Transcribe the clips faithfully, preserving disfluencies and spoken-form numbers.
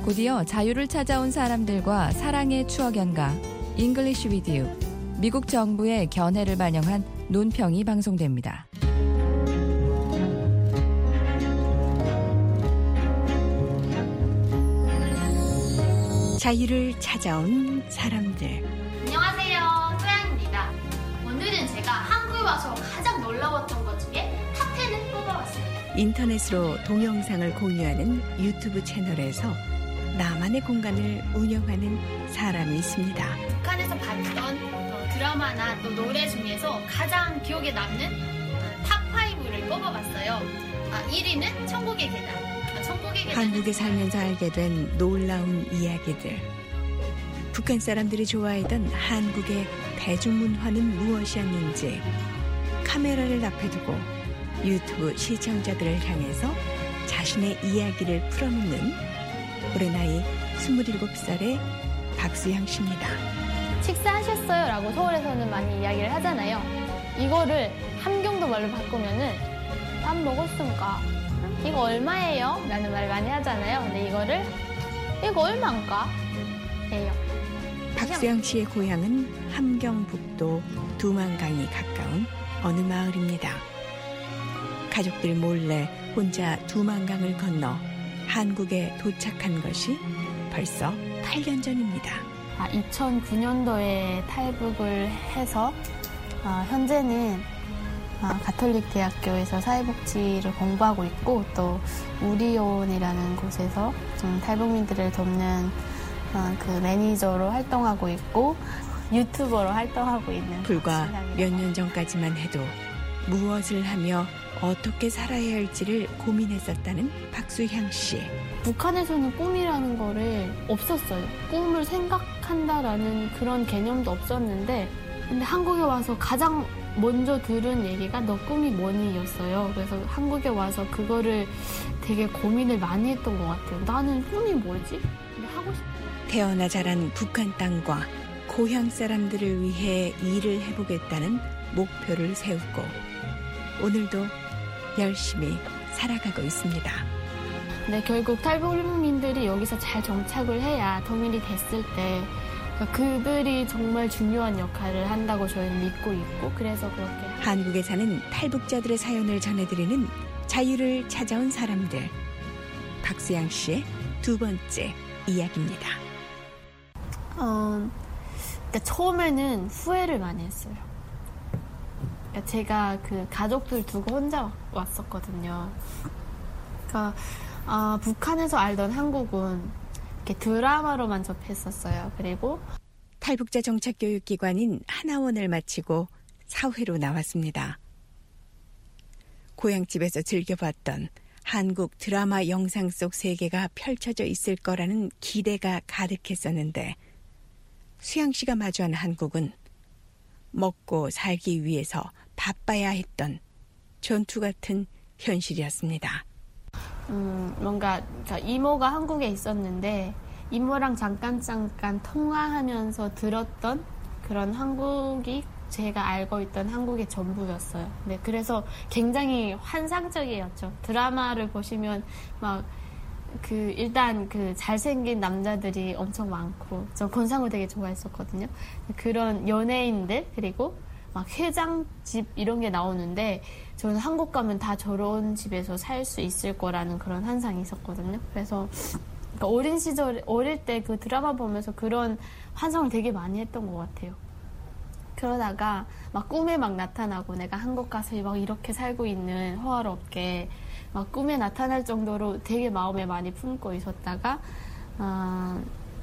곧이어 자유를 찾아온 사람들과 사랑의 추억 연가 English with You, 미국 정부의 견해를 반영한 논평이 방송됩니다. 자유를 찾아온 사람들. 안녕하세요, 소양입니다. 오늘은 제가 한국에 와서 가장 놀라웠던 것 중에 탑텐을 뽑아왔어요. 인터넷으로 동영상을 공유하는 유튜브 채널에서 나만의 공간을 운영하는 사람이 있습니다. 북한에서 봤던 어, 드라마나 또 노래 중에서 가장 기억에 남는 어, 탑오를 뽑아봤어요. 아, 일 위는 천국의 계단. 아, 천국의 계단. 한국에 살면서 알게 된 놀라운 이야기들. 북한 사람들이 좋아하던 한국의 대중문화는 무엇이었는지 카메라를 앞에 두고 유튜브 시청자들을 향해서 자신의 이야기를 풀어놓는 올해 나이 스물일곱 살의 박수양 씨입니다. 식사하셨어요? 라고 서울에서는 많이 이야기를 하잖아요. 이거를 함경도 말로 바꾸면은 밥 먹었습니까? 이거 얼마예요? 라는 말을 많이 하잖아요. 근데 이거를 이거 얼마인가? 예요. 박수양 씨의 고향은 함경북도 두만강이 가까운 어느 마을입니다. 가족들 몰래 혼자 두만강을 건너 한국에 도착한 것이 벌써 팔 년 전입니다. 아, 이천구 년도에 탈북을 해서 어, 현재는 어, 가톨릭 대학교에서 사회복지를 공부하고 있고 또 우리온이라는 곳에서 좀 탈북민들을 돕는 어, 그 매니저로 활동하고 있고 유튜버로 활동하고 있는 불과 몇 년 전까지만 해도 무엇을 하며 어떻게 살아야 할지를 고민했었다는 박수향 씨. 북한에서는 꿈이라는 거를 없었어요. 꿈을 생각한다라는 그런 개념도 없었는데 근데 한국에 와서 가장 먼저 들은 얘기가 너 꿈이 뭐니?였어요. 그래서 한국에 와서 그거를 되게 고민을 많이 했던 것 같아요. 나는 꿈이 뭐지? 근데 하고 싶어. 태어나 자란 북한 땅과 고향 사람들을 위해 일을 해보겠다는 목표를 세우고 오늘도 열심히 살아가고 있습니다. 네, 결국 탈북민들이 여기서 잘 정착을 해야 통일이 됐을 때 그들이 정말 중요한 역할을 한다고 저희는 믿고 있고 그래서 그렇게 한국에 사는 탈북자들의 사연을 전해드리는 자유를 찾아온 사람들. 박수양 씨의 두 번째 이야기입니다. 어, 그러니까 처음에는 후회를 많이 했어요. 그러니까 제가 그 가족들 두고 혼자 왔었거든요. 그러니까 어, 북한에서 알던 한국은 이렇게 드라마로만 접했었어요. 그리고 탈북자 정착교육기관인 하나원을 마치고 사회로 나왔습니다. 고향집에서 즐겨봤던 한국 드라마 영상 속 세계가 펼쳐져 있을 거라는 기대가 가득했었는데 수양 씨가 마주한 한국은 먹고 살기 위해서 바빠야 했던 전투 같은 현실이었습니다. 음, 뭔가 이모가 한국에 있었는데 이모랑 잠깐 잠깐 통화하면서 들었던 그런 한국이 제가 알고 있던 한국의 전부였어요. 네, 그래서 굉장히 환상적이었죠. 드라마를 보시면 막 그 일단 그 잘생긴 남자들이 엄청 많고 저 권상우 되게 좋아했었거든요. 그런 연예인들 그리고 막 회장집 이런 게 나오는데 저는 한국 가면 다 저런 집에서 살 수 있을 거라는 그런 환상이 있었거든요. 그래서 그러니까 어린 시절 어릴 때 그 드라마 보면서 그런 환상을 되게 많이 했던 것 같아요. 그러다가 막 꿈에 막 나타나고 내가 한국 가서 막 이렇게 살고 있는 호화롭게 막 꿈에 나타날 정도로 되게 마음에 많이 품고 있었다가 어,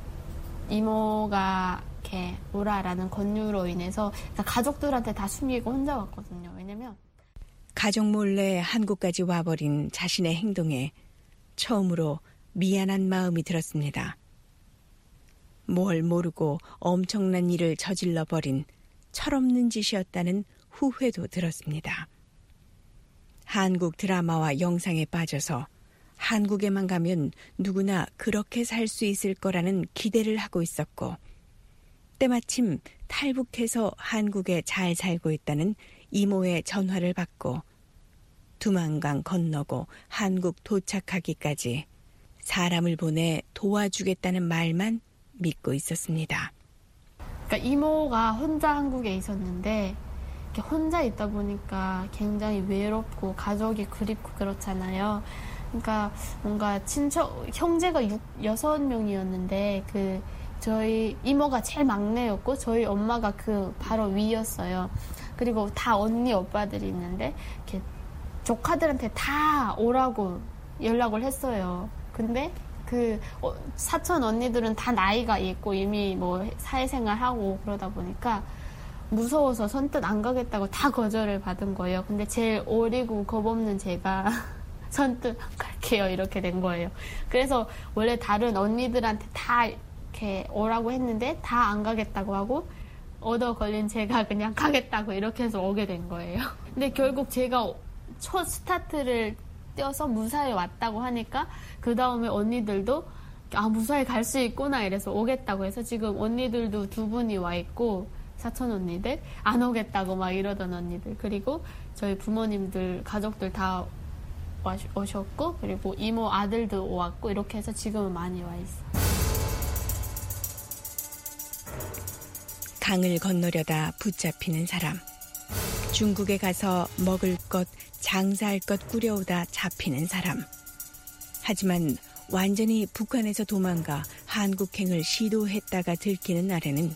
이모가 이렇게 오라라는 권유로 인해서 가족들한테 다 숨기고 혼자 왔거든요. 왜냐면 가족 몰래 한국까지 와버린 자신의 행동에 처음으로 미안한 마음이 들었습니다. 뭘 모르고 엄청난 일을 저질러버린 철없는 짓이었다는 후회도 들었습니다. 한국 드라마와 영상에 빠져서 한국에만 가면 누구나 그렇게 살 수 있을 거라는 기대를 하고 있었고 때마침 탈북해서 한국에 잘 살고 있다는 이모의 전화를 받고 두만강 건너고 한국 도착하기까지 사람을 보내 도와주겠다는 말만 믿고 있었습니다. 그러니까 이모가 혼자 한국에 있었는데 이렇게 혼자 있다 보니까 굉장히 외롭고 가족이 그립고 그렇잖아요. 그러니까 뭔가 친척 형제가 육, 여섯 명이었는데 그 저희 이모가 제일 막내였고 저희 엄마가 그 바로 위였어요. 그리고 다 언니 오빠들이 있는데 이렇게 조카들한테 다 오라고 연락을 했어요. 근데 그 사촌 언니들은 다 나이가 있고 이미 뭐 사회생활 하고 그러다 보니까 무서워서 선뜻 안 가겠다고 다 거절을 받은 거예요. 근데 제일 어리고 겁없는 제가 선뜻 안 갈게요 이렇게 된 거예요. 그래서 원래 다른 언니들한테 다 이렇게 오라고 했는데 다 안 가겠다고 하고 얻어 걸린 제가 그냥 가겠다고 이렇게 해서 오게 된 거예요. 근데 결국 제가 첫 스타트를 떼어서 무사히 왔다고 하니까 그 다음에 언니들도 아 무사히 갈 수 있구나 이래서 오겠다고 해서 지금 언니들도 두 분이 와 있고 사촌 언니들 안 오겠다고 막 이러던 언니들 그리고 저희 부모님들 가족들 다 오셨고 그리고 이모 아들도 왔고 이렇게 해서 지금은 많이 와 있어요. 강을 건너려다 붙잡히는 사람. 중국에 가서 먹을 것, 장사할 것 꾸려오다 잡히는 사람. 하지만 완전히 북한에서 도망가 한국행을 시도했다가 들키는 날에는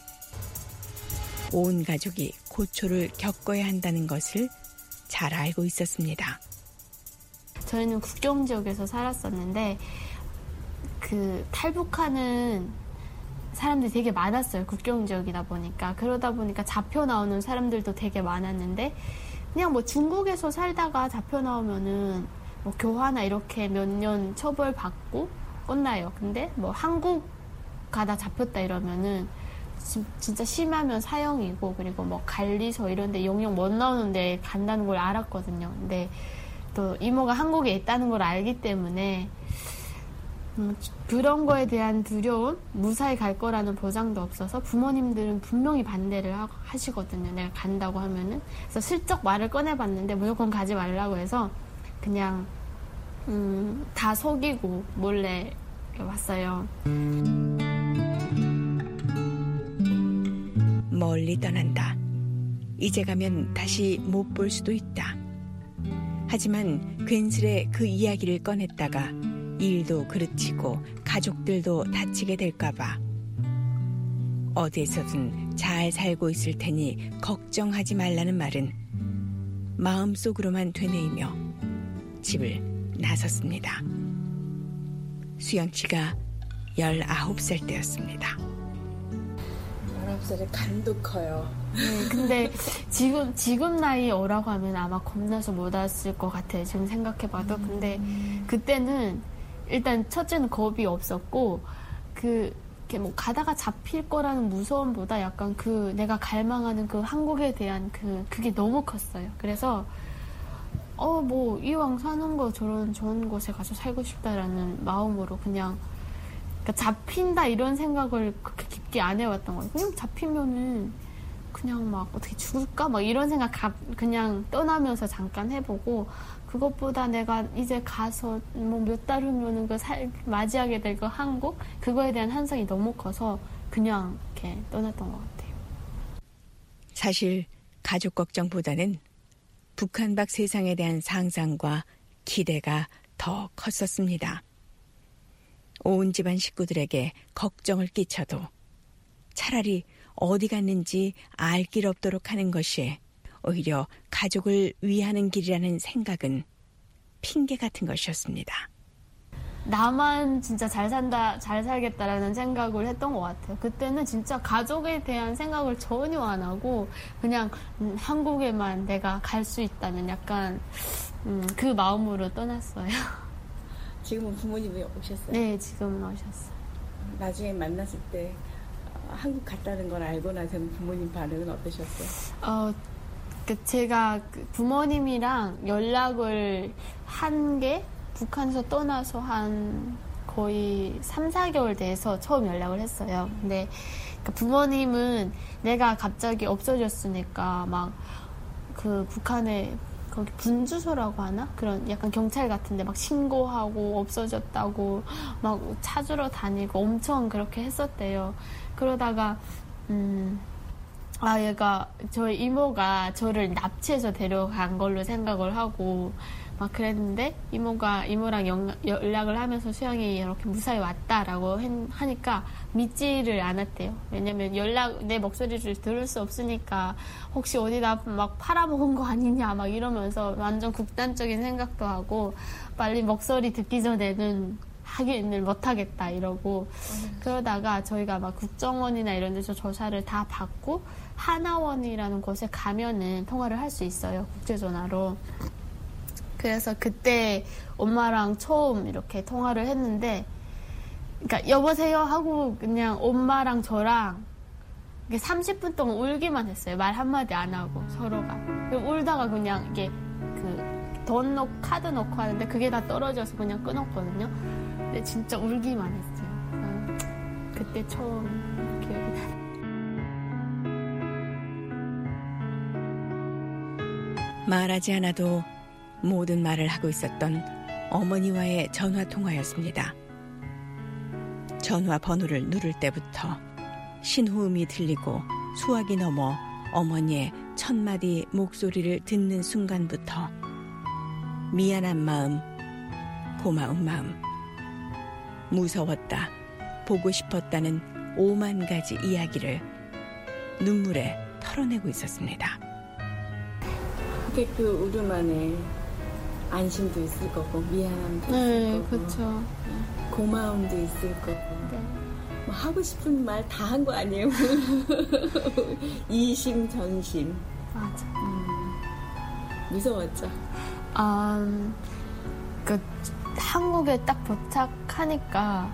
온 가족이 고초를 겪어야 한다는 것을 잘 알고 있었습니다. 저희는 국경 지역에서 살았었는데 그 탈북하는 사람들이 되게 많았어요. 국경 지역이다 보니까. 그러다 보니까 잡혀 나오는 사람들도 되게 많았는데 그냥 뭐 중국에서 살다가 잡혀 나오면은 뭐 교화나 이렇게 몇 년 처벌 받고 끝나요. 근데 뭐 한국 가다 잡혔다 이러면은 지, 진짜 심하면 사형이고 그리고 뭐 관리소 이런 데 영영 못 나오는데 간다는 걸 알았거든요. 근데 또 이모가 한국에 있다는 걸 알기 때문에 음, 그런 거에 대한 두려움, 무사히 갈 거라는 보장도 없어서 부모님들은 분명히 반대를 하, 하시거든요. 내가 간다고 하면은. 그래서 슬쩍 말을 꺼내봤는데 무조건 가지 말라고 해서 그냥 음, 다 속이고 몰래 왔어요. 멀리 떠난다. 이제 가면 다시 못 볼 수도 있다. 하지만 괜스레 그 이야기를 꺼냈다가 일도 그르치고 가족들도 다치게 될까봐 어디에서든 잘 살고 있을 테니 걱정하지 말라는 말은 마음속으로만 되뇌이며 집을 나섰습니다. 수연 씨가 열아홉 살 때였습니다. 열아홉 살에 간도 커요. 네, 근데 지금 지금 나이 오라고 하면 아마 겁나서 못 왔을 것 같아요. 지금 생각해봐도. 음. 근데 그때는 일단 첫째는 겁이 없었고 그 이렇게 뭐 가다가 잡힐 거라는 무서움보다 약간 그 내가 갈망하는 그 한국에 대한 그 그게 너무 컸어요. 그래서 어 뭐 이왕 사는 거 저런 좋은 곳에 가서 살고 싶다라는 마음으로 그냥 그러니까 잡힌다 이런 생각을 그렇게 깊게 안 해왔던 거예요. 그냥 잡히면은 그냥 막 어떻게 죽을까 막 이런 생각 그냥 떠나면서 잠깐 해보고 그것보다 내가 이제 가서 뭐 몇 달 후면은 그 살, 맞이하게 될 그 한국 그거에 대한 환상이 너무 커서 그냥 이렇게 떠났던 것 같아요. 사실 가족 걱정보다는 북한 밖 세상에 대한 상상과 기대가 더 컸었습니다. 온 집안 식구들에게 걱정을 끼쳐도 차라리 어디 갔는지 알 길 없도록 하는 것이 오히려 가족을 위하는 길이라는 생각은 핑계 같은 것이었습니다. 나만 진짜 잘 산다, 잘 살겠다라는 생각을 했던 것 같아요. 그때는 진짜 가족에 대한 생각을 전혀 안 하고 그냥 음, 한국에만 내가 갈 수 있다면 약간 음, 그 마음으로 떠났어요. 지금은 부모님이 오셨어요? 네, 지금은 오셨어요. 나중에 만났을 때 한국 갔다는 걸 알고 나서는 부모님 반응은 어떠셨어요? 어, 그 제가 부모님이랑 연락을 한 게 북한에서 떠나서 한 거의 삼, 사 개월 돼서 처음 연락을 했어요. 근데 부모님은 내가 갑자기 없어졌으니까 막 그 북한에 그 거기 분주소라고 하나? 그런 약간 경찰 같은데 막 신고하고 없어졌다고 막 찾으러 다니고 엄청 그렇게 했었대요. 그러다가 음, 아 얘가 저희 이모가 저를 납치해서 데려간 걸로 생각을 하고 막 그랬는데 이모가 이모랑 연, 연락을 하면서 수영이 이렇게 무사히 왔다라고 했, 하니까 믿지를 않았대요. 왜냐면 연락 내 목소리를 들을 수 없으니까 혹시 어디다 막 팔아먹은 거 아니냐 막 이러면서 완전 극단적인 생각도 하고 빨리 목소리 듣기 전에는 확인을 못하겠다 이러고 음. 그러다가 저희가 막 국정원이나 이런 데서 조사를 다 받고 하나원이라는 곳에 가면은 통화를 할 수 있어요. 국제전화로. 그래서 그때 엄마랑 처음 이렇게 통화를 했는데, 그러니까 여보세요 하고 그냥 엄마랑 저랑 삼십 분 동안 울기만 했어요. 말 한마디 안 하고 서로가. 울다가 그냥 이게 그 돈 넣고 카드 넣고 하는데 그게 다 떨어져서 그냥 끊었거든요. 근데 진짜 울기만 했어요. 그때 처음 기억이 나요. 말하지 않아도 모든 말을 하고 있었던 어머니와의 전화통화였습니다. 전화 번호를 누를 때부터 신호음이 들리고 수화기 넘어 어머니의 첫마디 목소리를 듣는 순간부터 미안한 마음, 고마운 마음, 무서웠다, 보고 싶었다는 오만 가지 이야기를 눈물에 털어내고 있었습니다. 그게 그 울음 안에 안심도 있을 거고 미안함도 네, 있을 거고 그쵸. 고마움도 있을 거고 네. 뭐 하고 싶은 말 다 한 거 아니에요? 이심 전심. 맞아. 음, 무서웠죠. 음, 그 한국에 딱 도착하니까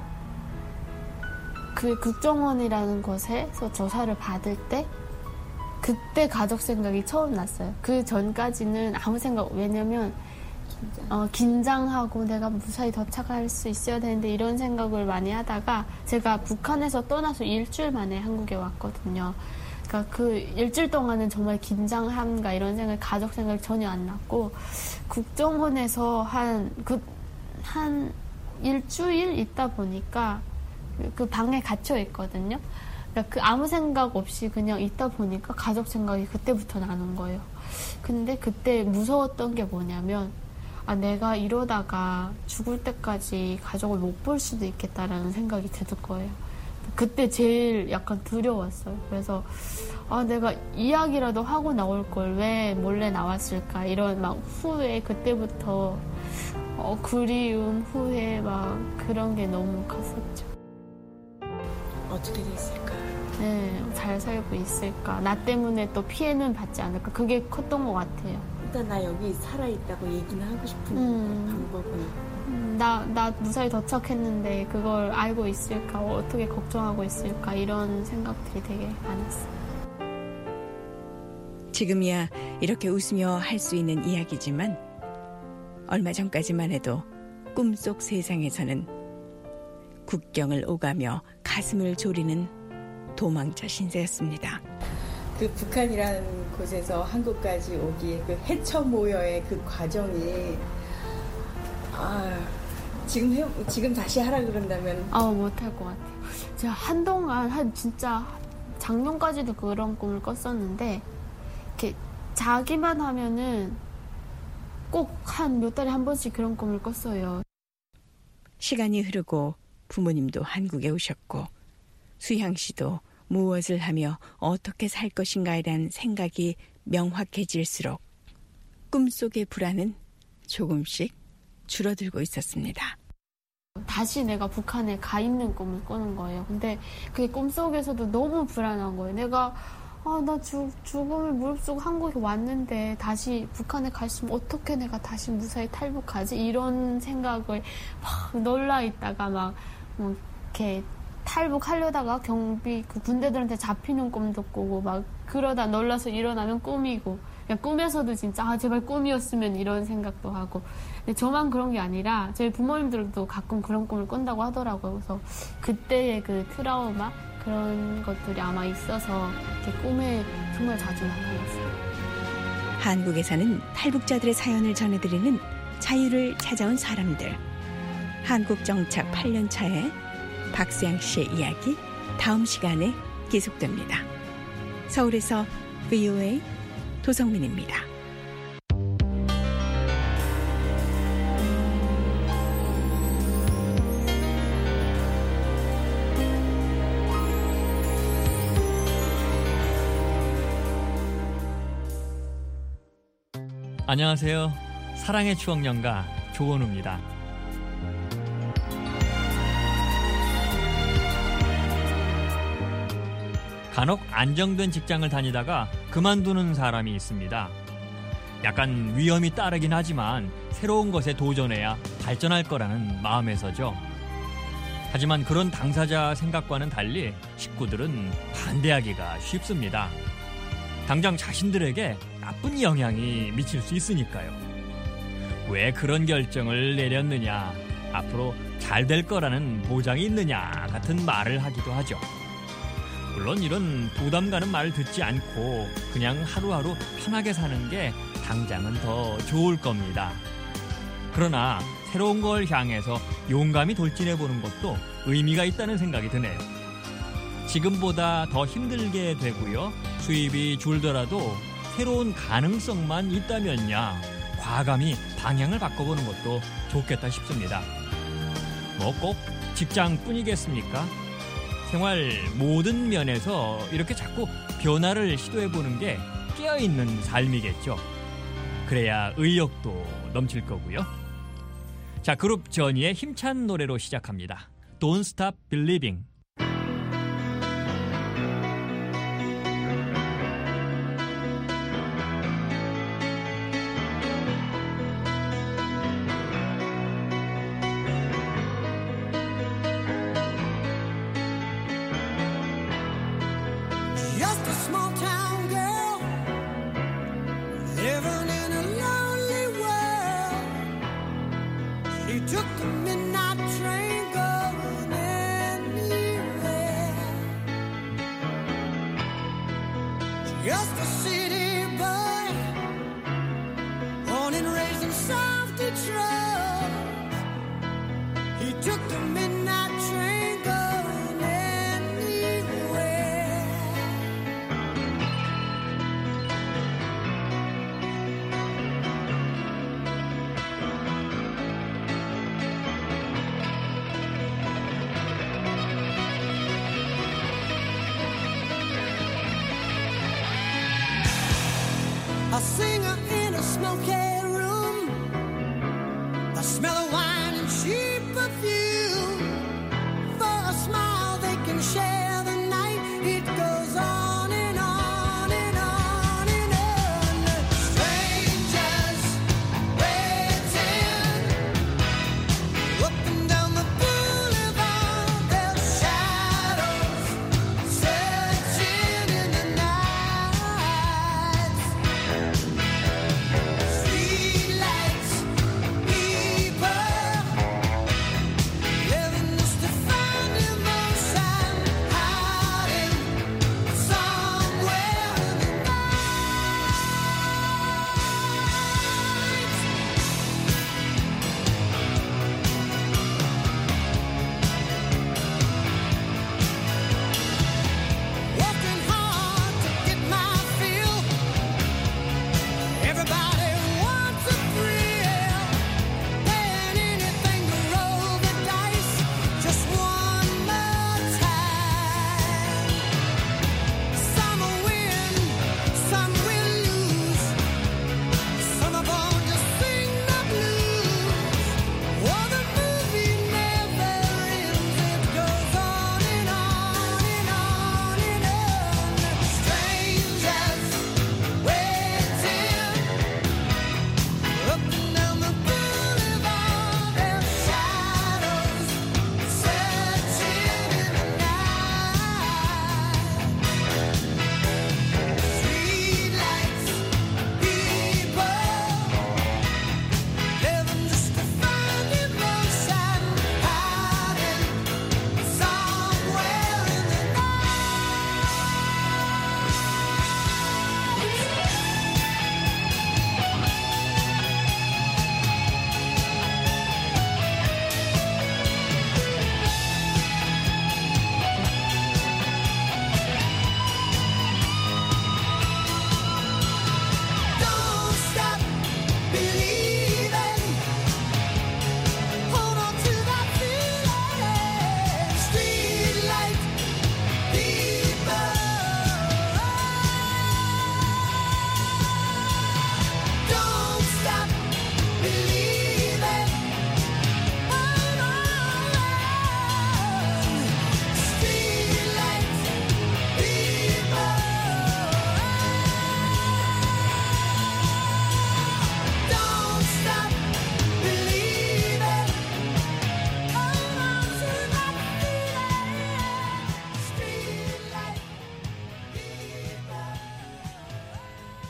그 국정원이라는 곳에서 조사를 받을 때 그때 가족 생각이 처음 났어요. 그 전까지는 아무 생각, 왜냐면 어, 긴장하고 내가 무사히 도착할 수 있어야 되는데 이런 생각을 많이 하다가 제가 북한에서 떠나서 일주일 만에 한국에 왔거든요. 그러니까 그 일주일 동안은 정말 긴장함과 이런 생각, 가족 생각이 전혀 안 났고 국정원에서 한, 그, 한 일주일 있다 보니까 그 방에 갇혀 있거든요. 그러니까 그 아무 생각 없이 그냥 있다 보니까 가족 생각이 그때부터 나는 거예요. 근데 그때 무서웠던 게 뭐냐면 아, 내가 이러다가 죽을 때까지 가족을 못 볼 수도 있겠다라는 생각이 드는 거예요. 그때 제일 약간 두려웠어요. 그래서 아, 내가 이야기라도 하고 나올 걸 왜 몰래 나왔을까 이런 막 후회, 그때부터 어, 그리움, 후회 막 그런 게 너무 컸었죠. 어떻게 됐을까? 네, 잘 살고 있을까? 나 때문에 또 피해는 받지 않을까? 그게 컸던 것 같아요. 일단 나 여기 살아있다고 얘기는 하고 싶은 음. 방법은 음, 나, 나 무사히 도착했는데 그걸 알고 있을까? 어떻게 걱정하고 있을까? 이런 생각들이 되게 많았어요. 지금이야 이렇게 웃으며 할 수 있는 이야기지만 얼마 전까지만 해도 꿈속 세상에서는 국경을 오가며 가슴을 졸이는 도망쳐 신세였습니다. 그 북한이라는 곳에서 한국까지 오기에 그 해처 모여의 그 과정이 아 지금 해, 지금 다시 하라 그런다면 아 못할 것 같아요. 제가 한동안 한 진짜 작년까지도 그런 꿈을 꿨었는데 이렇게 자기만 하면은 꼭 한 몇 달에 한 번씩 그런 꿈을 꿨어요. 시간이 흐르고 부모님도 한국에 오셨고 수향 씨도 무엇을 하며 어떻게 살 것인가에 대한 생각이 명확해질수록 꿈속의 불안은 조금씩 줄어들고 있었습니다. 다시 내가 북한에 가 있는 꿈을 꾸는 거예요. 근데 그게 꿈속에서도 너무 불안한 거예요. 내가 아, 나 죽, 죽음을 무릅쓰고 한국에 왔는데 다시 북한에 갔으면 어떻게 내가 다시 무사히 탈북하지? 이런 생각을 막 놀라 있다가 막 뭐 이렇게 탈북하려다가 경비 그 군대들한테 잡히는 꿈도 꾸고 막 그러다 놀라서 일어나면 꿈이고 그냥 꿈에서도 진짜 아 제발 꿈이었으면 이런 생각도 하고 근데 저만 그런 게 아니라 저희 부모님들도 가끔 그런 꿈을 꾼다고 하더라고요. 그래서 그때의 그 트라우마 그런 것들이 아마 있어서 이렇게 꿈에 정말 자주 나타났어요. 한국에 사는 탈북자들의 사연을 전해드리는 자유를 찾아온 사람들. 한국 정착 팔 년 차에 박수양 씨의 이야기 다음 시간에 계속됩니다. 서울에서 브이오에이 도성민입니다. 안녕하세요. 사랑의 추억연가 조원우입니다. 간혹 안정된 직장을 다니다가 그만두는 사람이 있습니다. 약간 위험이 따르긴 하지만 새로운 것에 도전해야 발전할 거라는 마음에서죠. 하지만 그런 당사자 생각과는 달리 식구들은 반대하기가 쉽습니다. 당장 자신들에게 나쁜 영향이 미칠 수 있으니까요. 왜 그런 결정을 내렸느냐, 앞으로 잘 될 거라는 보장이 있느냐 같은 말을 하기도 하죠. 물론 이런 부담 가는 말을 듣지 않고 그냥 하루하루 편하게 사는 게 당장은 더 좋을 겁니다. 그러나 새로운 걸 향해서 용감히 돌진해보는 것도 의미가 있다는 생각이 드네요. 지금보다 더 힘들게 되고요. 수입이 줄더라도 새로운 가능성만 있다면야 과감히 방향을 바꿔보는 것도 좋겠다 싶습니다. 뭐 꼭 직장뿐이겠습니까? 생활 모든 면에서 이렇게 자꾸 변화를 시도해보는 게 깨어있는 삶이겠죠. 그래야 의욕도 넘칠 거고요. 자, 그룹 전희의 힘찬 노래로 시작합니다. Don't Stop Believing. Just a small town girl living in a lonely world. She took the midnight train going anywhere. Just a city boy, born and raised in South Detroit. He took the midnight train going anywhere. A singer in a smoky room, the smell of wine and cheap perfume. For a smile they can share the night. It goes on and on and on and on. Strangers waiting up and down the boulevard. Their shadows searching in the night. Street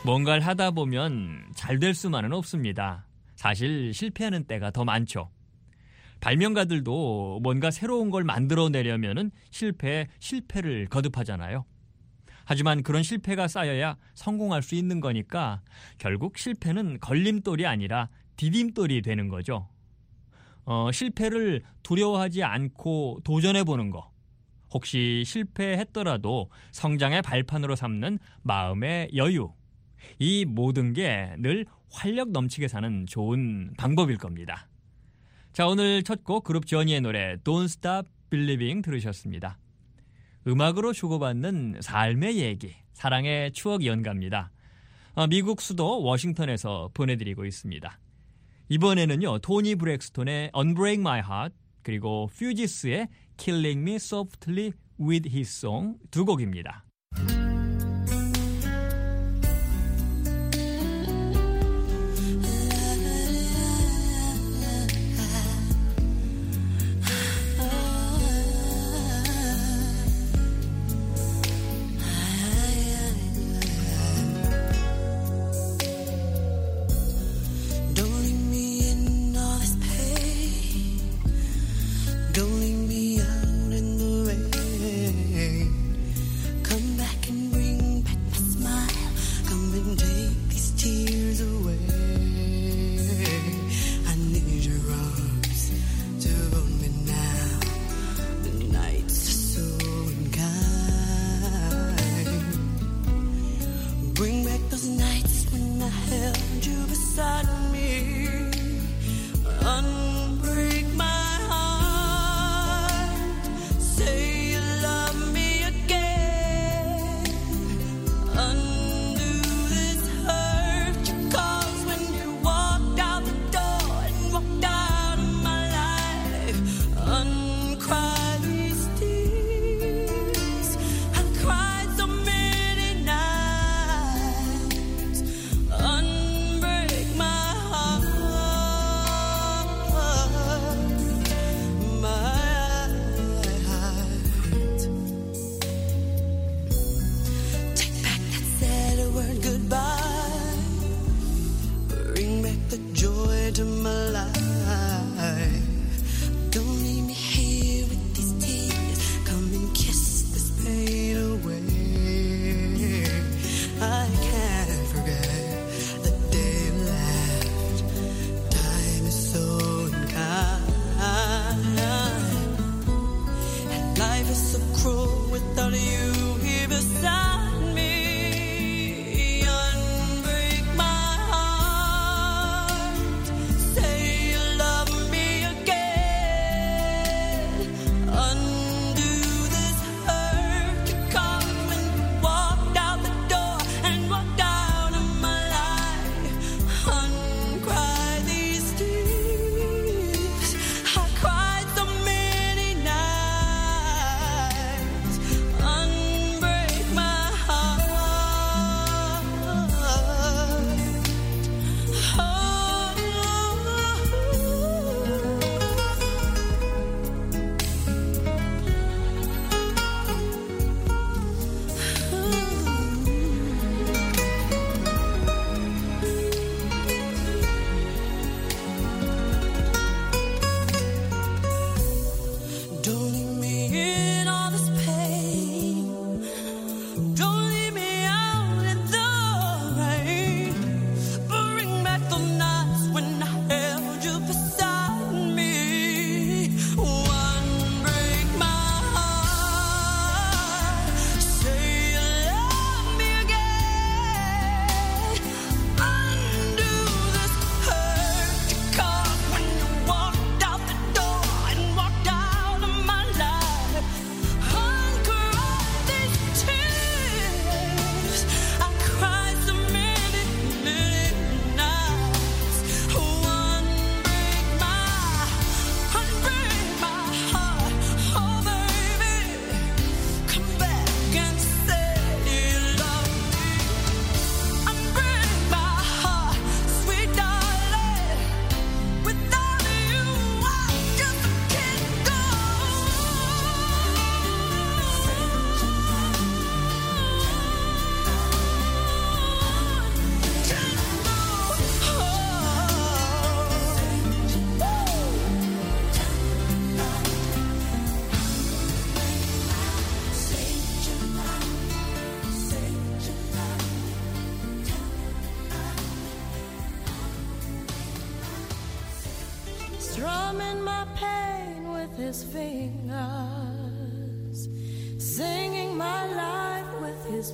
뭔가를 하다 보면 잘 될 수만은 없습니다. 사실 실패하는 때가 더 많죠. 발명가들도 뭔가 새로운 걸 만들어내려면 실패에 실패를 거듭하잖아요. 하지만 그런 실패가 쌓여야 성공할 수 있는 거니까 결국 실패는 걸림돌이 아니라 디딤돌이 되는 거죠. 어, 실패를 두려워하지 않고 도전해보는 거. 혹시 실패했더라도 성장의 발판으로 삼는 마음의 여유. 이 모든 게 늘 활력 넘치게 사는 좋은 방법일 겁니다. 자, 오늘 첫 곡 그룹 저니의 노래 Don't Stop Believing 들으셨습니다. 음악으로 주고받는 삶의 얘기, 사랑의 추억 연가입니다. 아, 미국 수도 워싱턴에서 보내드리고 있습니다. 이번에는요, 토니 브렉스톤의 Unbreak My Heart 그리고 퓨지스의 Killing Me Softly with His Song 두 곡입니다. Don't leave me out in the rain. Come strumming my pain with his fingers, singing my life with his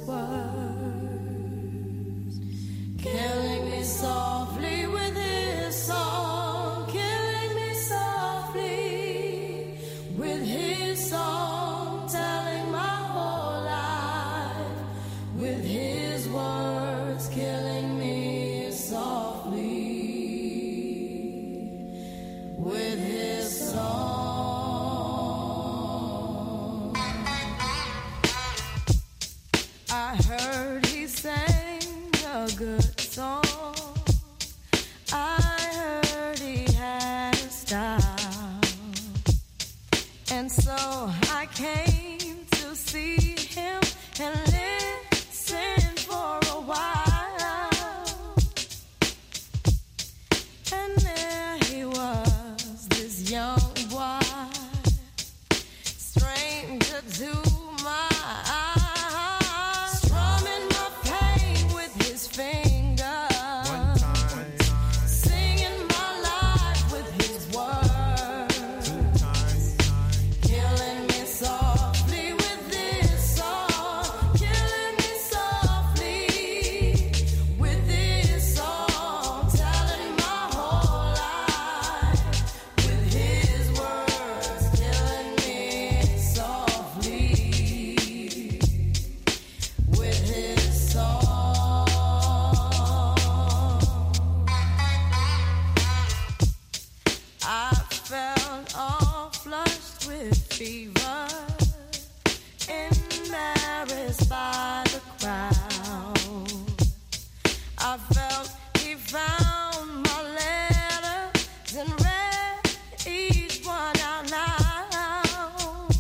words, killing me softly with his song, killing me softly with his song, telling my whole life with his words, killing me softly with his song. I heard he sang a good song. I heard he had a style. And so I came to see him and listen for a while. And there he was, this young boy, stranger to my eyes, strumming my pain with his fingers, one time, one time, singing my life with his words, two times, killing me softly with this song, killing me softly with this song, telling my whole life with his words, killing me softly with his song. I felt all flushed with fever, embarrassed by the crowd. I felt he found my letters and read each one out loud.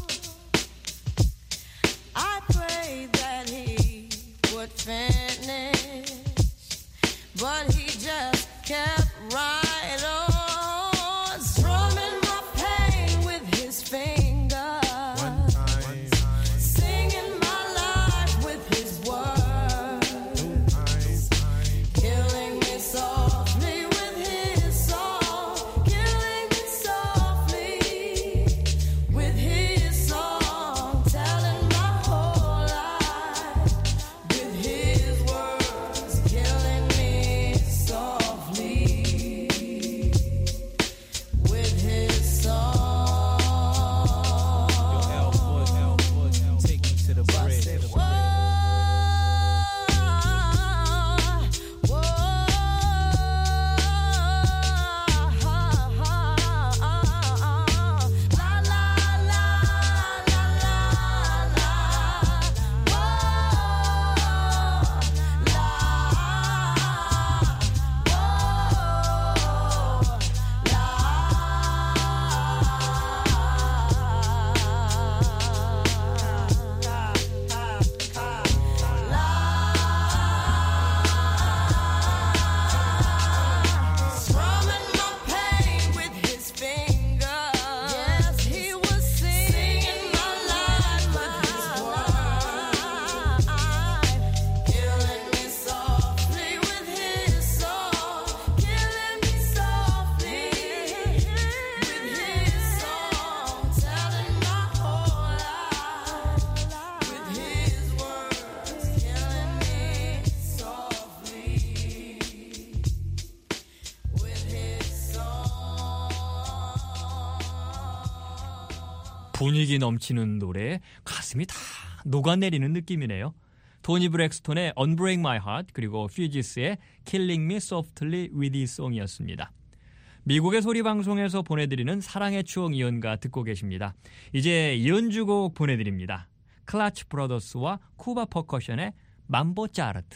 I prayed that he would finish, but he just kept right on, strumming my pain with his fingers, one time, singing my life with his words, two times, killing me softly with his song, killing me softly with his song, telling my whole life with his words, killing me softly with his song. Take me to the bridge. Whoa, whoa, la la la la la la, whoa, la, strumming my pain with his fingers. Yes, he was singing my life with his words, killing me softly with his song, killing me softly with his song, telling my whole life with his words, killing me softly with his song. 분위기 넘치는 노래에 가슴이 다 녹아내리는 느낌이네요. 토니 브렉스톤의 Unbreak My Heart 그리고 퓨지스의 Killing Me Softly with His Song이었습니다. 미국의 소리방송에서 보내드리는 사랑의 추억 이연가 듣고 계십니다. 이제 연주곡 보내드립니다. 클라치 브라더스와 쿠바 퍼커션의 mambo 짜르트.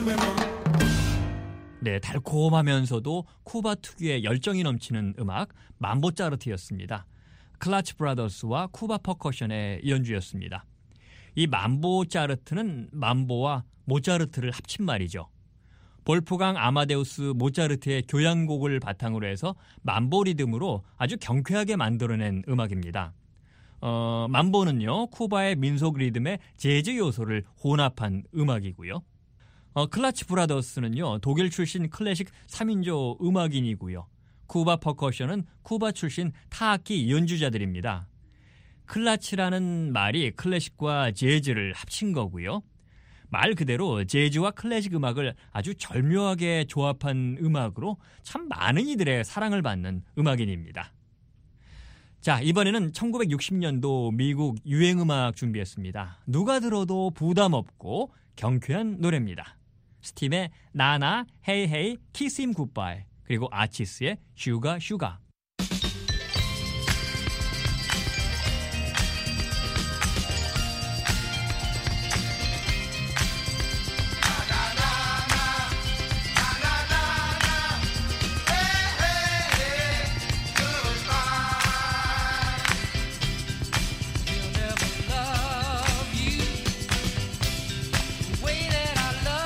네, 달콤하면서도 쿠바 특유의 열정이 넘치는 음악 맘보 짜르트였습니다. 클라치 브라더스와 쿠바 퍼커션의 연주였습니다. 이 맘보 짜르트는 맘보와 모차르트를 합친 말이죠. 볼프강 아마데우스 모차르트의 교향곡을 바탕으로 해서 맘보 리듬으로 아주 경쾌하게 만들어낸 음악입니다. 어, 맘보는요, 쿠바의 민속 리듬의 재즈 요소를 혼합한 음악이고요. 어, 클라치 브라더스는요, 독일 출신 클래식 삼 인조 음악인이고요. 쿠바 퍼커션은 쿠바 출신 타악기 연주자들입니다. 클라치라는 말이 클래식과 재즈를 합친 거고요. 말 그대로 재즈와 클래식 음악을 아주 절묘하게 조합한 음악으로 참 많은 이들의 사랑을 받는 음악인입니다. 자, 이번에는 천구백육십 년도 미국 유행음악 준비했습니다. 누가 들어도 부담 없고 경쾌한 노래입니다. 스팀의 나나, 헤이 헤이, 키스 임 굿바이, 그리고 아치스의 슈가 슈가.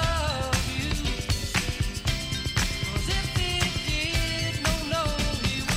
If it did, no, no, he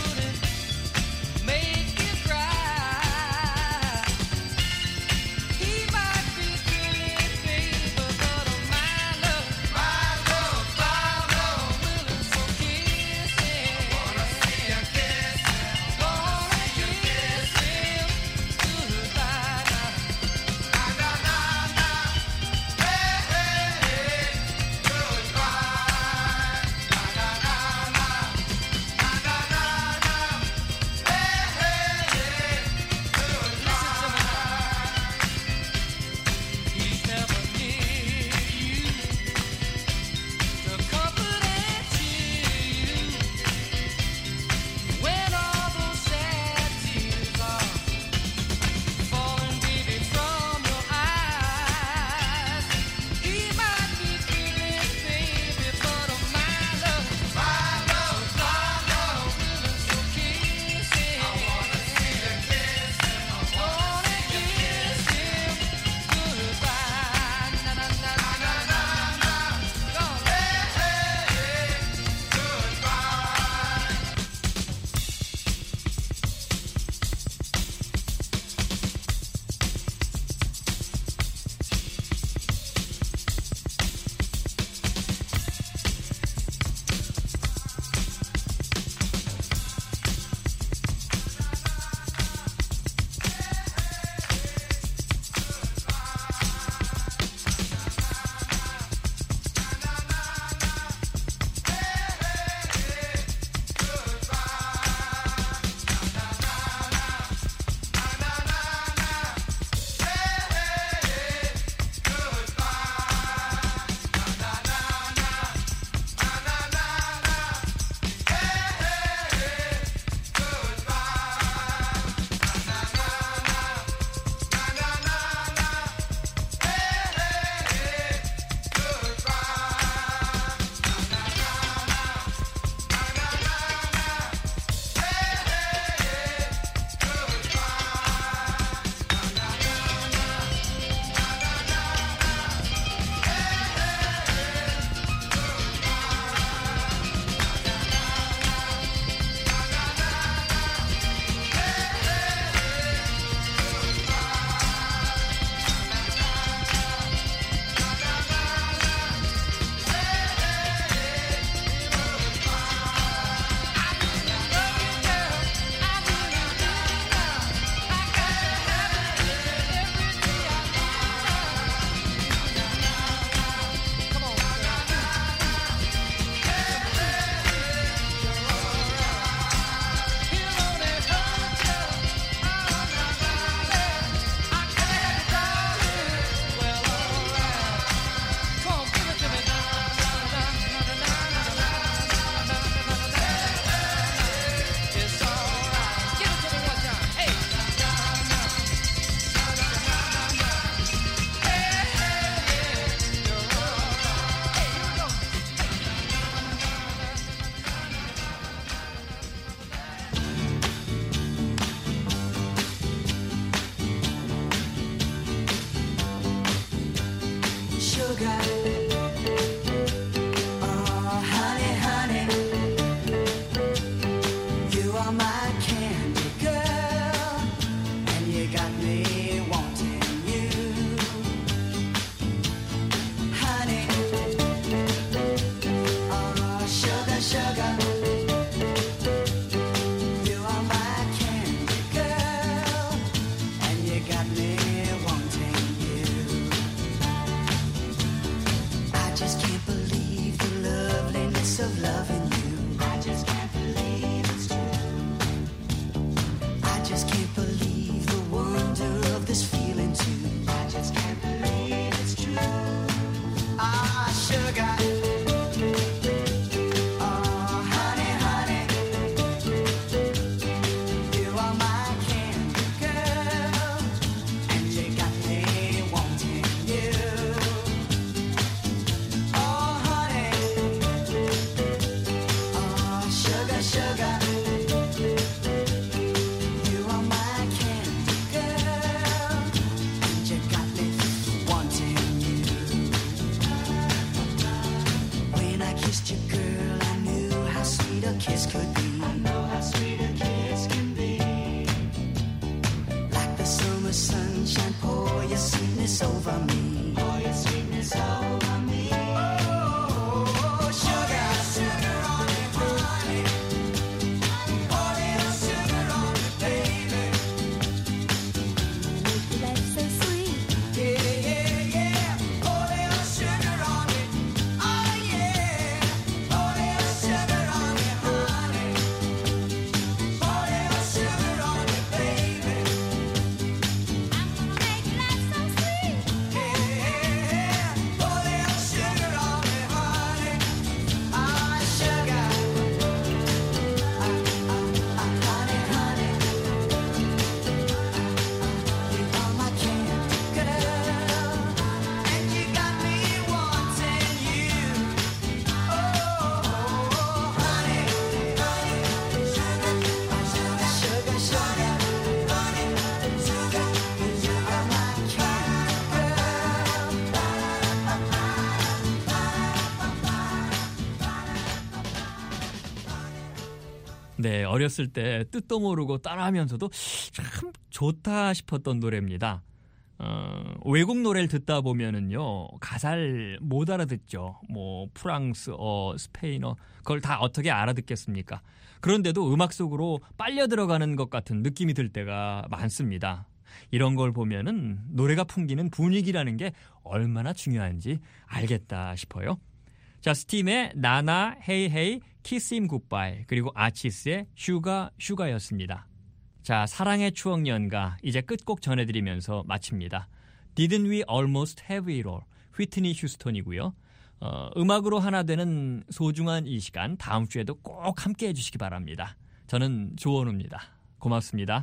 네, 어렸을 때 뜻도 모르고 따라하면서도 참 좋다 싶었던 노래입니다. 어, 외국 노래를 듣다 보면은요, 가사를 못 알아듣죠. 뭐 프랑스어, 스페인어, 그걸 다 어떻게 알아듣겠습니까? 그런데도 음악 속으로 빨려 들어가는 것 같은 느낌이 들 때가 많습니다. 이런 걸 보면은 노래가 풍기는 분위기라는 게 얼마나 중요한지 알겠다 싶어요. 자, 스팀의 나나, 헤이 헤이, 키스 임 굿바이, 그리고 아치스의 슈가 슈가였습니다. 자, 사랑의 추억 연가 이제 끝곡 전해드리면서 마칩니다. Didn't we almost have it all? 휘트니 휴스턴이고요. 어, 음악으로 하나 되는 소중한 이 시간 다음 주에도 꼭 함께해 주시기 바랍니다. 저는 조원우입니다. 고맙습니다.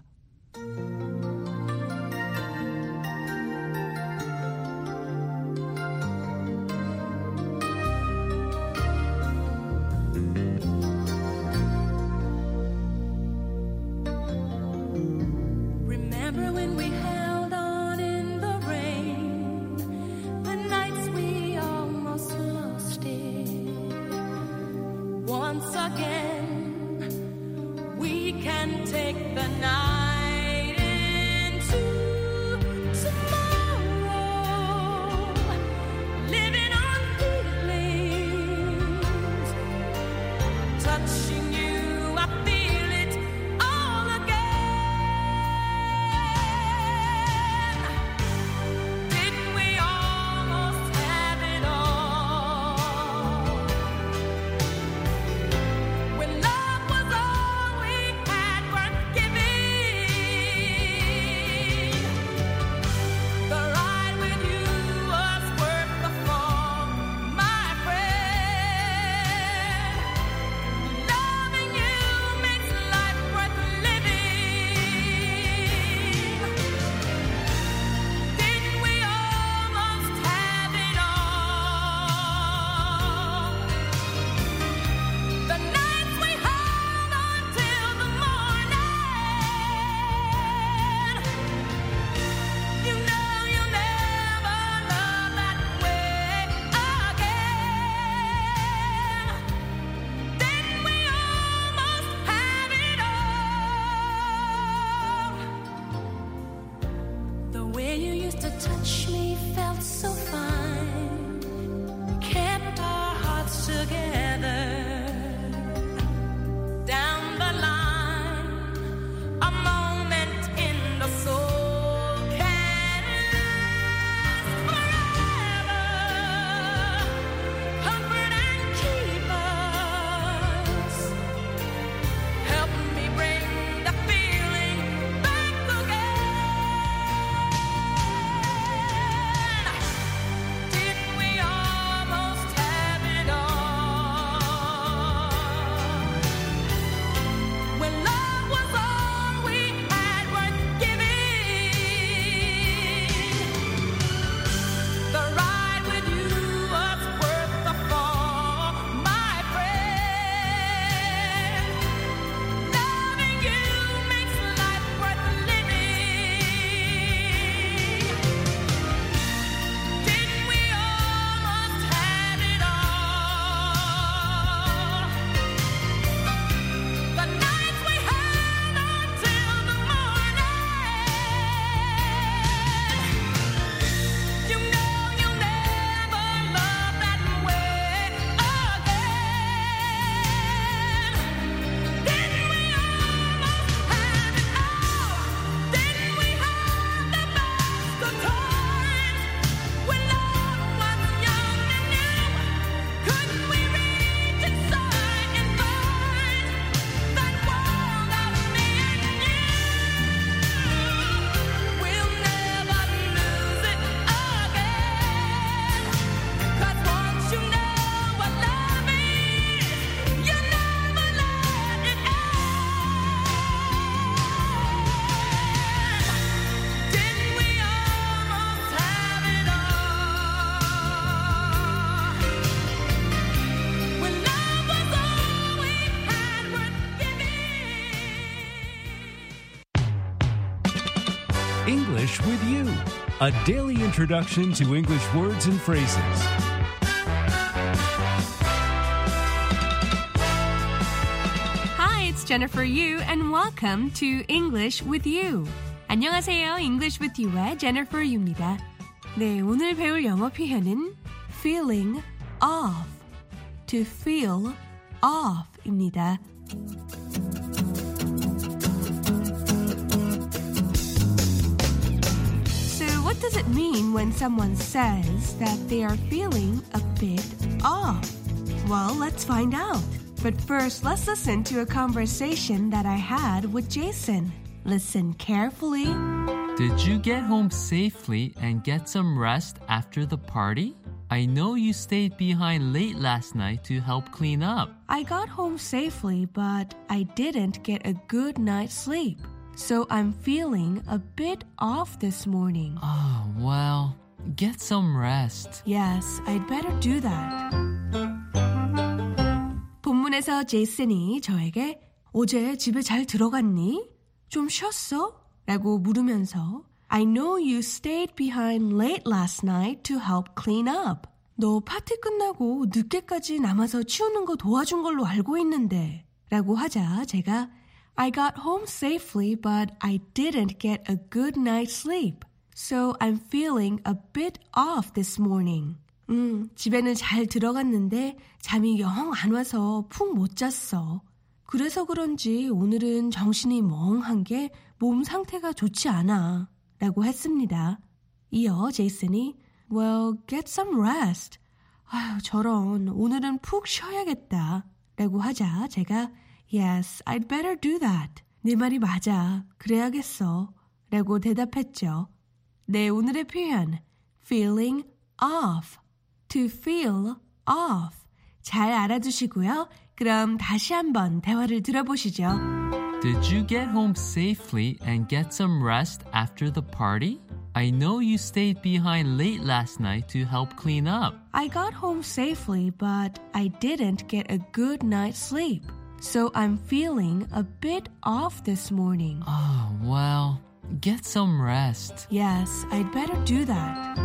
Once again, we can take the night into tomorrow, living on feelings, touching you, I feel it all again. Didn't we almost have it all? When love was all we had worth giving, the ride with you was worth the fall, my friend. Loving you makes life worth living. Didn't we almost have it all? The nights we held on till the morning. You know you'll never love that way again. Didn't we almost have it all? The way you used to touch me felt so fine. Kept our hearts together. Down the line, a moment in the soul can last forever. Comfort and keep us. Help me bring the feeling back again. Didn't we almost have it all? When love was all we had worth giving, the ride with you was worth the fall, my friend. Loving you makes life worth living. Didn't we almost have it all? The nights we held on till the morning. You know you'll never love that way again. Didn't we almost have it all? Didn't we have the best of times when love was young and new? Couldn't we reach inside and find that world of me and you? We'll never lose it again. 'Cause once you know what love is, you never let it end. Didn't we almost have it all? When love was all we had worth giving. English with You, a daily introduction to English words and phrases. Hi, it's Jennifer Yu and welcome to English with You. 안녕하세요. English with You의 Jennifer Yu입니다. 네, 오늘 배울 영어 표현은 feeling off, to feel off입니다. What does it mean when someone says that they are feeling a bit off? Well, let's find out. But first, let's listen to a conversation that I had with Jason. Listen carefully. Did you get home safely and get some rest after the party? I know you stayed behind late last night to help clean up. I got home safely, but I didn't get a good night's sleep. So I'm feeling a bit off this morning. Oh, well, get some rest. Yes, I'd better do that. 본문에서 제이슨이 저에게 어제 집에 잘 들어갔니? 좀 쉬었어? 라고 물으면서 I know you stayed behind late last night to help clean up. 너 파티 끝나고 늦게까지 남아서 치우는 거 도와준 걸로 알고 있는데 라고 하자 제가 I got home safely, but I didn't get a good night's sleep. So I'm feeling a bit off this morning. 음, 집에는 잘 들어갔는데 잠이 영 안 와서 푹 못 잤어. 그래서 그런지 오늘은 정신이 멍한 게 몸 상태가 좋지 않아. 라고 했습니다. 이어 제이슨이 Well, get some rest. 아유, 저런, 오늘은 푹 쉬어야겠다. 라고 하자 제가 Yes, I'd better do that. 내 말이 맞아. 그래야겠어. 라고 대답했죠. 네, 오늘의 표현 feeling off, to feel off. 잘 알아두시고요. 그럼 다시 한번 대화를 들어보시죠. Did you get home safely and get some rest after the party? I know you stayed behind late last night to help clean up. I got home safely, but I didn't get a good night's sleep. So I'm feeling a bit off this morning. Oh, well, get some rest. Yes, I'd better do that.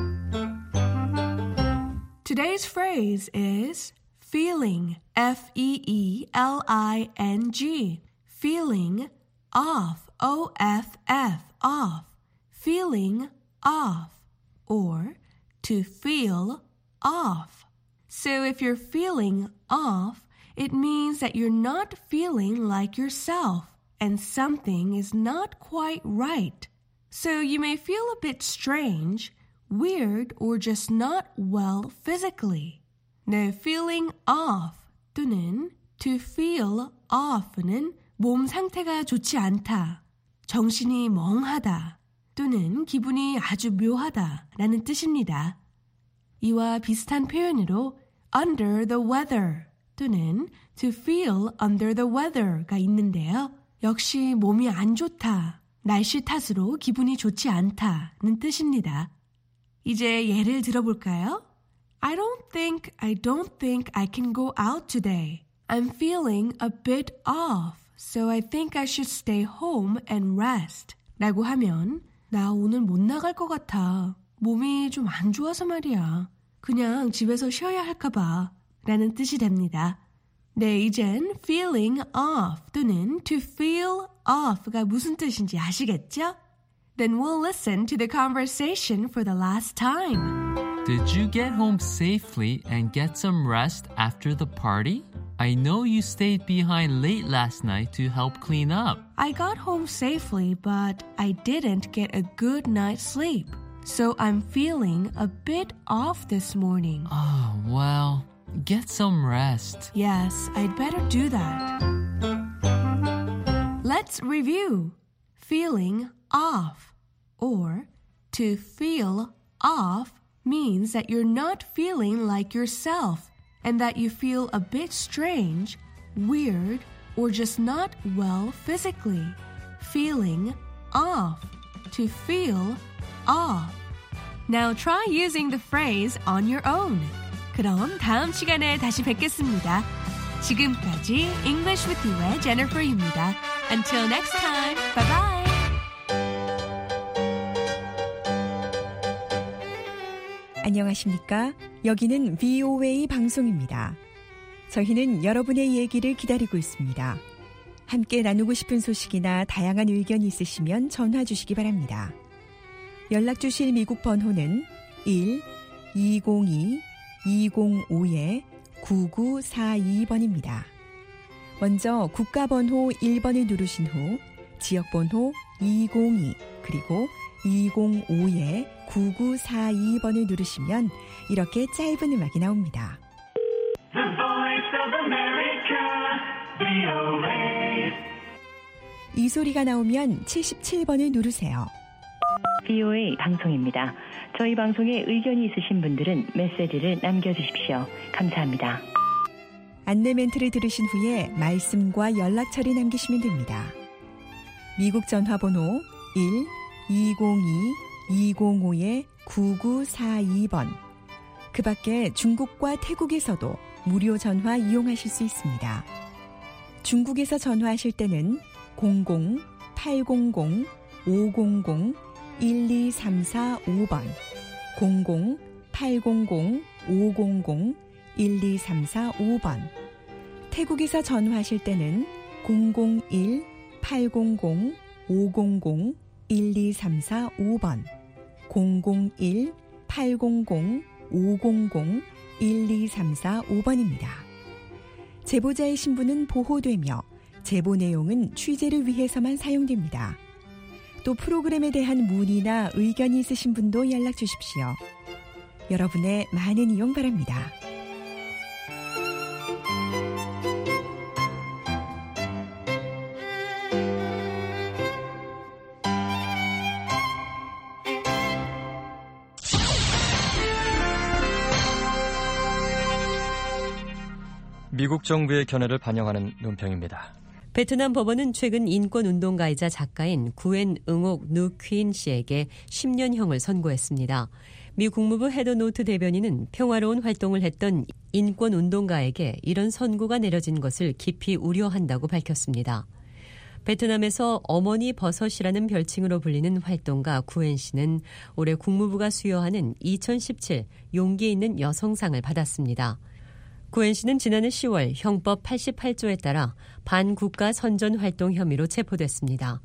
Today's phrase is feeling, F E E L I N G. Feeling off, O F F, off. Feeling off, or to feel off. So if you're feeling off, it means that you're not feeling like yourself and something is not quite right. So you may feel a bit strange, weird, or just not well physically. 네, feeling off 또는 to feel off는 몸 상태가 좋지 않다, 정신이 멍하다 또는 기분이 아주 묘하다 라는 뜻입니다. 이와 비슷한 표현으로 under the weather 또는 to feel under the weather가 있는데요. 역시 몸이 안 좋다, 날씨 탓으로 기분이 좋지 않다는 뜻입니다. 이제 예를 들어볼까요? I don't think, I don't think I can go out today. I'm feeling a bit off, so I think I should stay home and rest. 라고 하면 나 오늘 못 나갈 것 같아. 몸이 좀 안 좋아서 말이야. 그냥 집에서 쉬어야 할까 봐. 라는 뜻이 됩니다. 네, 이젠 feeling off 또는 to feel off가 무슨 뜻인지 아시겠죠? Then we'll listen to the conversation for the last time. Did you get home safely and get some rest after the party? I know you stayed behind late last night to help clean up. I got home safely, but I didn't get a good night's sleep. So I'm feeling a bit off this morning. Oh, well, get some rest. Yes, I'd better do that. Let's review. Feeling off, or to feel off, means that you're not feeling like yourself and that you feel a bit strange, weird, or just not well physically. Feeling off, to feel off. Now try using the phrase on your own. 그럼 다음 시간에 다시 뵙겠습니다. 지금까지 English with You의 Jennifer입니다. Until next time, bye bye. 안녕하십니까? 여기는 브이오에이 방송입니다. 저희는 여러분의 얘기를 기다리고 있습니다. 함께 나누고 싶은 소식이나 다양한 의견이 있으시면 전화 주시기 바랍니다. 연락 주실 미국 번호는 일 이공이 이공오 구구사이 번입니다. 먼저 국가번호 일 번을 누르신 후 지역번호 이공이 그리고 이공오 구구사이 번을 누르시면 이렇게 짧은 음악이 나옵니다. The Voice of America, 브이오에이. 이 소리가 나오면 칠십칠 번을 누르세요. 브이오에이 방송입니다. 저희 방송에 의견이 있으신 분들은 메시지를 남겨주십시오. 감사합니다. 안내 멘트를 들으신 후에 말씀과 연락처를 남기시면 됩니다. 미국 전화번호 일 이공이 이공오 구구사이 번. 그 밖에 중국과 태국에서도 무료 전화 이용하실 수 있습니다. 중국에서 전화하실 때는 공공 팔공공 오공공 일이삼사오 번, 공공 팔공공 오공공 일이삼사오 번. 태국에서 전화하실 때는 공공일 팔공공 오공공 일이삼사오 번, 공공일 팔공공 오공공 일이삼사오 번입니다. 제보자의 신분은 보호되며 제보 내용은 취재를 위해서만 사용됩니다. 또 프로그램에 대한 문의나 의견이 있으신 분도 연락 주십시오. 여러분의 많은 이용 바랍니다. 미국 정부의 견해를 반영하는 논평입니다. 베트남 법원은 최근 인권운동가이자 작가인 구엔 응옥 누퀸 씨에게 십 년형을 선고했습니다. 미 국무부 헤더 노트 대변인은 평화로운 활동을 했던 인권운동가에게 이런 선고가 내려진 것을 깊이 우려한다고 밝혔습니다. 베트남에서 어머니 버섯이라는 별칭으로 불리는 활동가 구엔 씨는 올해 국무부가 수여하는 이천십칠 용기 있는 여성상을 받았습니다. 구엔 씨는 지난해 시월 형법 팔십팔 조에 따라 반국가 선전 활동 혐의로 체포됐습니다.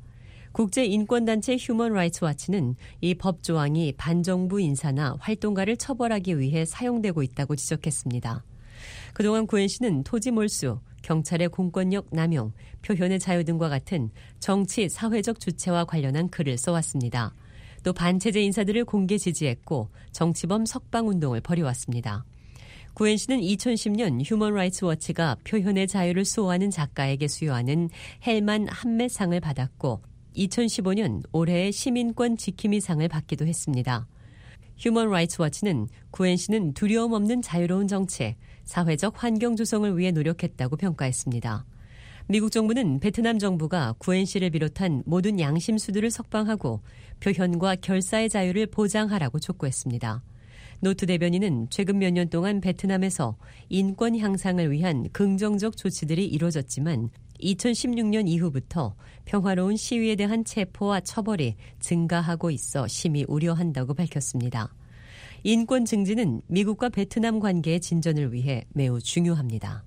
국제인권단체 휴먼 라이츠 와치는 이 법 조항이 반정부 인사나 활동가를 처벌하기 위해 사용되고 있다고 지적했습니다. 그동안 구엔 씨는 토지 몰수, 경찰의 공권력 남용, 표현의 자유 등과 같은 정치, 사회적 주체와 관련한 글을 써왔습니다. 또 반체제 인사들을 공개 지지했고 정치범 석방운동을 벌여왔습니다. 구엔 씨는 이천십 년 휴먼 라이츠 워치가 표현의 자유를 수호하는 작가에게 수여하는 헬만 한매상을 받았고 이천십오 년 올해의 시민권 지킴이 상을 받기도 했습니다. 휴먼 라이츠 워치는 구엔 씨는 두려움 없는 자유로운 정책, 사회적 환경 조성을 위해 노력했다고 평가했습니다. 미국 정부는 베트남 정부가 구엔 씨를 비롯한 모든 양심수들을 석방하고 표현과 결사의 자유를 보장하라고 촉구했습니다. 노트 대변인은 최근 몇 년 동안 베트남에서 인권 향상을 위한 긍정적 조치들이 이루어졌지만 이천십육 년 이후부터 평화로운 시위에 대한 체포와 처벌이 증가하고 있어 심히 우려한다고 밝혔습니다. 인권 증진은 미국과 베트남 관계의 진전을 위해 매우 중요합니다.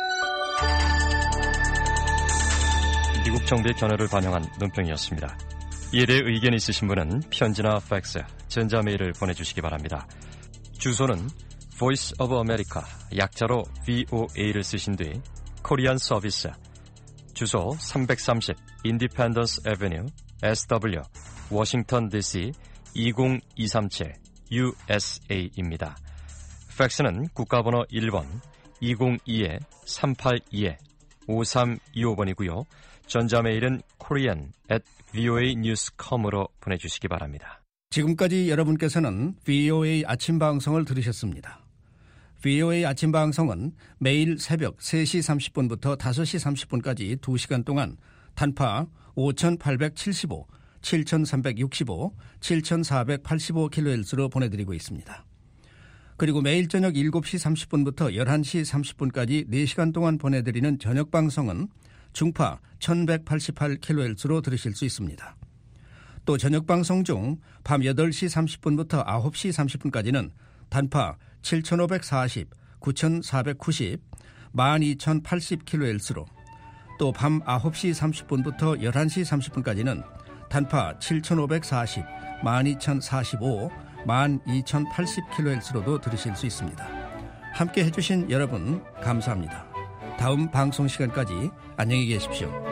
미국 정부의 견해를 반영한 논평이었습니다. 이에 대해 의견 있으신 분은 편지나 팩스, 전자메일을 보내주시기 바랍니다. 주소는 Voice of America, 약자로 브이오에이를 쓰신 뒤 코리안 서비스, 주소 삼백삼십 Independence Avenue, 에스더블유, 워싱턴 디씨 이공이삼칠 유에스에이입니다. 팩스는 국가번호 일 번 이공이 삼팔이 오삼이오 번이고요. 전자메일은 korean at 브이오에이 뉴스 닷 컴으로 보내주시기 바랍니다. 지금까지 여러분께서는 브이오에이 아침 방송을 들으셨습니다. 브이오에이 아침 방송은 매일 새벽 세 시 삼십 분부터 다섯 시 삼십 분까지 두 시간 동안 단파 오천팔백칠십오, 칠천삼백육십오, 칠천사백팔십오 킬로헤르츠로 보내드리고 있습니다. 그리고 매일 저녁 일곱 시 삼십 분부터 열한 시 삼십 분까지 네 시간 동안 보내드리는 저녁 방송은 중파 천백팔십팔 킬로헤르츠로 들으실 수 있습니다. 또 저녁 방송 중 밤 여덟 시 삼십 분부터 아홉 시 삼십 분까지는 단파 칠천오백사십, 구천사백구십, 만 이천팔십 킬로헤르츠로, 또 밤 아홉 시 삼십 분부터 열한 시 삼십 분까지는 단파 칠천오백사십, 만 이천사십오, 만 이천팔십 킬로헤르츠로도 들으실 수 있습니다. 함께 해주신 여러분 감사합니다. 다음 방송 시간까지 안녕히 계십시오.